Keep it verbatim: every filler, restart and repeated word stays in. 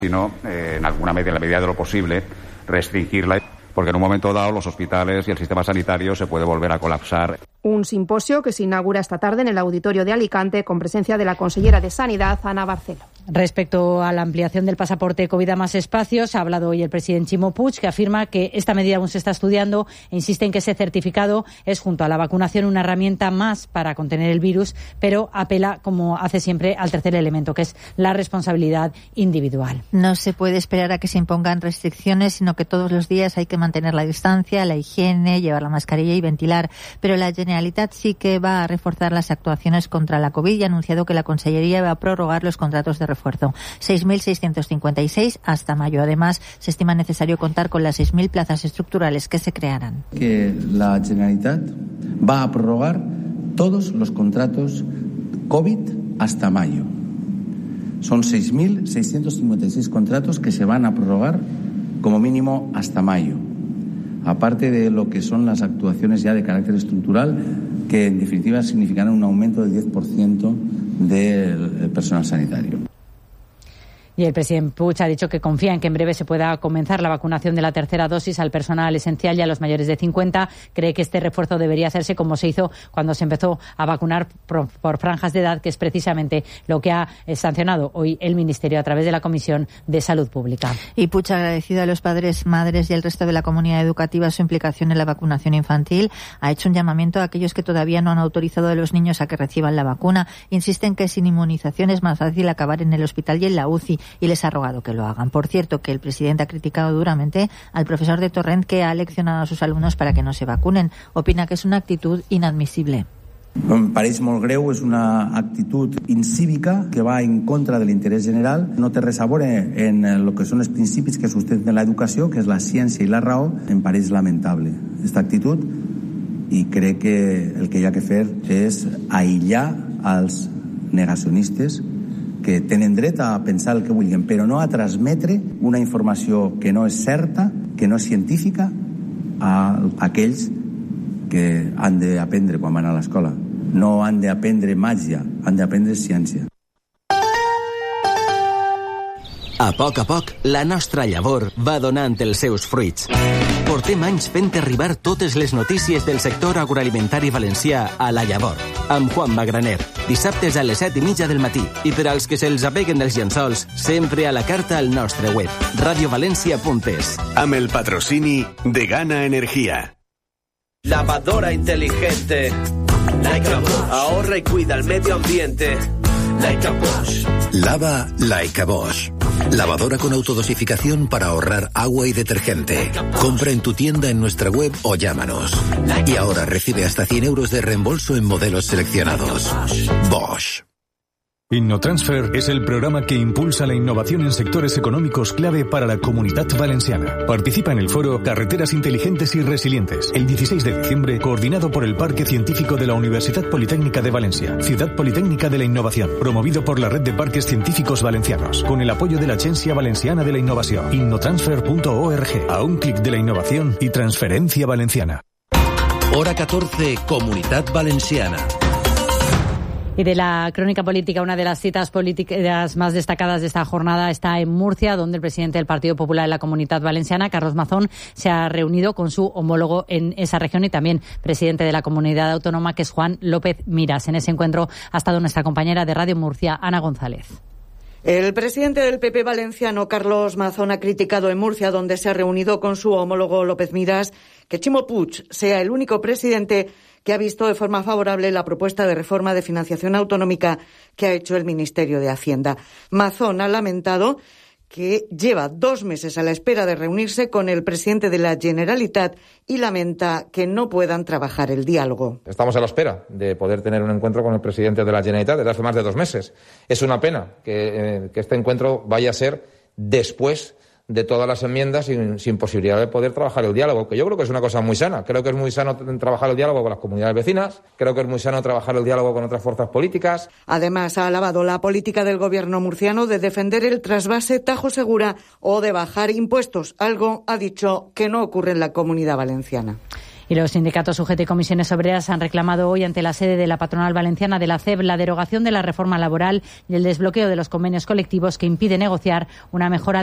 sino eh, en alguna medida, en la medida de lo posible, restringirla, porque en un momento dado los hospitales y el sistema sanitario se puede volver a colapsar. Un simposio que se inaugura esta tarde en el auditorio de Alicante con presencia de la consellera de Sanidad, Ana Barceló. Respecto a la ampliación del pasaporte COVID a más espacios, ha hablado hoy el presidente Ximo Puig, que afirma que esta medida aún se está estudiando e insiste en que ese certificado es, junto a la vacunación, una herramienta más para contener el virus, pero apela, como hace siempre, al tercer elemento, que es la responsabilidad individual. No se puede esperar a que se impongan restricciones, sino que todos los días hay que mantener la distancia, la higiene, llevar la mascarilla y ventilar. Pero la Generalitat sí que va a reforzar las actuaciones contra la COVID y ha anunciado que la Consellería va a prorrogar los contratos de refuerzo. seis mil seiscientos cincuenta y seis hasta mayo. Además, se estima necesario contar con las seis mil plazas estructurales que se crearán. Que la Generalitat va a prorrogar todos los contratos COVID hasta mayo. Son seis mil seiscientos cincuenta y seis contratos que se van a prorrogar como mínimo hasta mayo. Aparte de lo que son las actuaciones ya de carácter estructural, que en definitiva significarán un aumento del diez por ciento del personal sanitario. Y el presidente Puig ha dicho que confía en que en breve se pueda comenzar la vacunación de la tercera dosis al personal esencial y a los mayores de cincuenta. Cree que este refuerzo debería hacerse como se hizo cuando se empezó a vacunar por, por franjas de edad, que es precisamente lo que ha sancionado hoy el Ministerio a través de la Comisión de Salud Pública. Y Puig ha agradecido a los padres, madres y el resto de la comunidad educativa su implicación en la vacunación infantil. Ha hecho un llamamiento a aquellos que todavía no han autorizado a los niños a que reciban la vacuna. Insisten que sin inmunización es más fácil acabar en el hospital y en la U C I, y les ha rogado que lo hagan. Por cierto, que el presidente ha criticado duramente al profesor de Torrent, que ha leccionado a sus alumnos para que no se vacunen. Opina que es una actitud inadmisible. Em pareix molt greu, és una actitud incívica que va en contra de l'interès general. No té res a veure en el que són els principis que sustenten l'educació, que és la ciència i la raó. Em pareix lamentable aquesta actitud i crec que el que hi ha que fer és aïllar els negacionistes que tenen dret a pensar el que vulguin, però no a transmetre una informació que no és certa, que no és científica, a aquells que han d'aprendre quan van a l'escola. No han d'aprendre màgia, han d'aprendre ciència. A poc a poc, la nostra llavor va donant els seus fruits. Portem anys fent arribar totes les notícies del sector agroalimentari valencià a La Llavor, amb Juan Magraner, dissabtes a les set i mitja del matí. I per als que se'ls apeguen els llençols, sempre a la carta al nostre web, radio valencia punt es. Amb el patrocini de Gana Energía. Lavadora inteligente, Laika Bosch. Ahorra y cuida el medio ambiente, Laika Bosch. Lava Laika Bosch. Lavadora con autodosificación para ahorrar agua y detergente. Compra en tu tienda, en nuestra web o llámanos. Y ahora recibe hasta cien euros de reembolso en modelos seleccionados. Bosch. InnoTransfer es el programa que impulsa la innovación en sectores económicos clave para la Comunidad Valenciana. Participa en el foro Carreteras Inteligentes y Resilientes, el dieciséis de diciembre, coordinado por el Parque Científico de la Universidad Politécnica de Valencia, Ciudad Politécnica de la Innovación, promovido por la Red de Parques Científicos Valencianos, con el apoyo de la Agencia Valenciana de la Innovación. innotransfer punto org, a un clic de la innovación y transferencia valenciana. Hora catorce, Comunidad Valenciana. Y de la crónica política, una de las citas políticas más destacadas de esta jornada está en Murcia, donde el presidente del Partido Popular en la Comunidad Valenciana, Carlos Mazón, se ha reunido con su homólogo en esa región y también presidente de la comunidad autónoma, que es Juan López Miras. En ese encuentro ha estado nuestra compañera de Radio Murcia, Ana González. El presidente del P P valenciano, Carlos Mazón, ha criticado en Murcia, donde se ha reunido con su homólogo López Miras, que Ximo Puig sea el único presidente que ha visto de forma favorable la propuesta de reforma de financiación autonómica que ha hecho el Ministerio de Hacienda. Mazón ha lamentado que lleva dos meses a la espera de reunirse con el presidente de la Generalitat y lamenta que no puedan trabajar el diálogo. Estamos a la espera de poder tener un encuentro con el presidente de la Generalitat desde hace más de dos meses. Es una pena que, eh, que este encuentro vaya a ser después de todas las enmiendas sin, sin posibilidad de poder trabajar el diálogo, que yo creo que es una cosa muy sana. Creo que es muy sano trabajar el diálogo con las comunidades vecinas, creo que es muy sano trabajar el diálogo con otras fuerzas políticas. Además, ha alabado la política del gobierno murciano de defender el trasvase Tajo Segura o de bajar impuestos, algo, ha dicho, que no ocurre en la Comunidad Valenciana. Y los sindicatos U G T y Comisiones Obreras han reclamado hoy ante la sede de la patronal valenciana de la C E B la derogación de la reforma laboral y el desbloqueo de los convenios colectivos que impide negociar una mejora